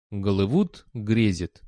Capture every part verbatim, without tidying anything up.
Голливуд грезит.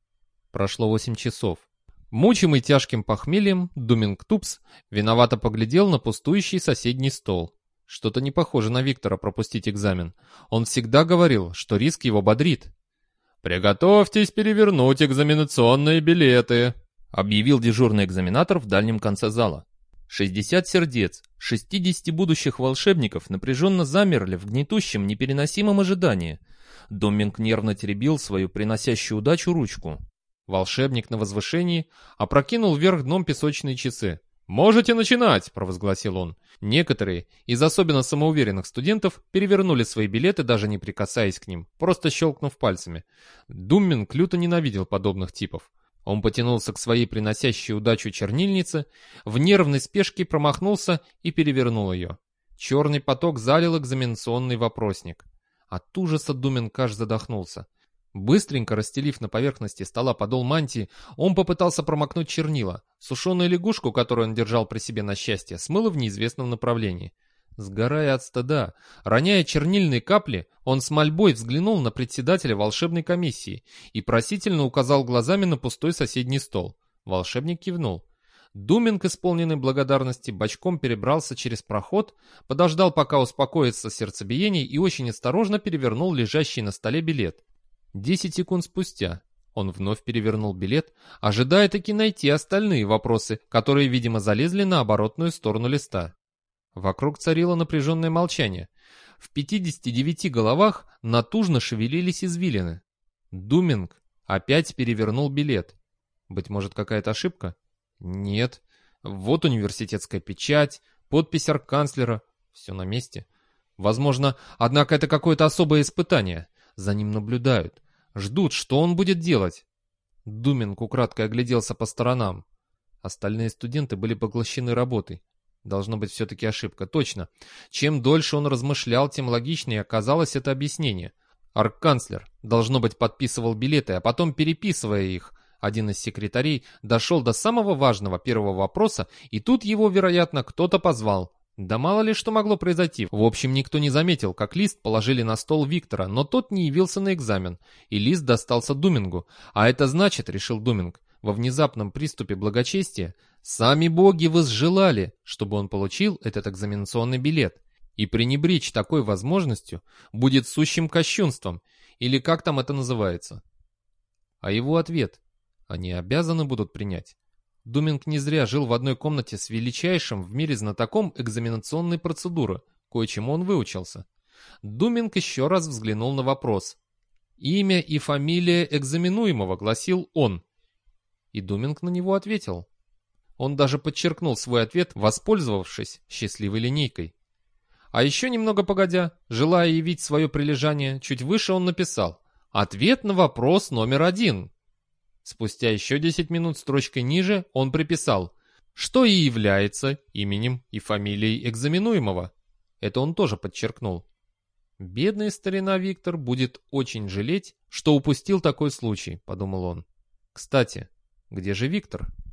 Прошло восемь часов. Мучимый тяжким похмельем, Думинг-Тупс виновато поглядел на пустующий соседний стол. Что-то не похоже на Виктора пропустить экзамен. Он всегда говорил, что риск его бодрит. «Приготовьтесь перевернуть экзаменационные билеты», — объявил дежурный экзаменатор в дальнем конце зала. шестьдесят сердец, шестьдесят будущих волшебников напряженно замерли в гнетущем, непереносимом ожидании. Думинг нервно теребил свою приносящую удачу ручку. Волшебник на возвышении опрокинул вверх дном песочные часы. «Можете начинать!» — провозгласил он. Некоторые из особенно самоуверенных студентов перевернули свои билеты, даже не прикасаясь к ним, просто щелкнув пальцами. Думинг люто ненавидел подобных типов. Он потянулся к своей приносящей удачу чернильнице, в нервной спешке промахнулся и перевернул ее. Черный поток залил экзаменационный вопросник. От ужаса Думинг аж задохнулся. Быстренько расстелив на поверхности стола подол мантии, он попытался промокнуть чернила. Сушеную лягушку, которую он держал при себе на счастье, смыло в неизвестном направлении. Сгорая от стыда, роняя чернильные капли, он с мольбой взглянул на председателя волшебной комиссии и просительно указал глазами на пустой соседний стол. Волшебник кивнул. Думинг, исполненный благодарности, бочком перебрался через проход, подождал, пока успокоится сердцебиение, и очень осторожно перевернул лежащий на столе билет. Десять секунд спустя он вновь перевернул билет, ожидая таки найти остальные вопросы, которые, видимо, залезли на оборотную сторону листа. Вокруг царило напряженное молчание. В пятидесяти девяти головах натужно шевелились извилины. Думинг опять перевернул билет. Быть может, какая-то ошибка? Нет. Вот университетская печать, подпись арканцлера. Все на месте. Возможно, однако это какое-то особое испытание. За ним наблюдают. Ждут, что он будет делать. Думинг украдкой огляделся по сторонам. Остальные студенты были поглощены работой. Должно быть все-таки ошибка. Точно. Чем дольше он размышлял, тем логичнее оказалось это объяснение. Арканцлер, должно быть, подписывал билеты, а потом, переписывая их, один из секретарей дошел до самого важного первого вопроса, и тут его, вероятно, кто-то позвал. Да мало ли что могло произойти. В общем, никто не заметил, как лист положили на стол Виктора, но тот не явился на экзамен, и лист достался Думингу. А это значит, решил Думинг, во внезапном приступе благочестия, сами боги возжелали, чтобы он получил этот экзаменационный билет. И пренебречь такой возможностью будет сущим кощунством, или как там это называется. А его ответ они обязаны будут принять. Думинг не зря жил в одной комнате с величайшим в мире знатоком экзаменационной процедуры, кое-чему он выучился. Думинг еще раз взглянул на вопрос. «Имя и фамилия экзаменуемого», — гласил он. И Думинг на него ответил. Он даже подчеркнул свой ответ, воспользовавшись счастливой линейкой. А еще немного погодя, желая явить свое прилежание, чуть выше он написал «Ответ на вопрос номер один». Спустя еще десять минут строчкой ниже он приписал, что и является именем и фамилией экзаменуемого. Это он тоже подчеркнул. «Бедный старина Виктор будет очень жалеть, что упустил такой случай», — подумал он. «Кстати, где же Виктор?»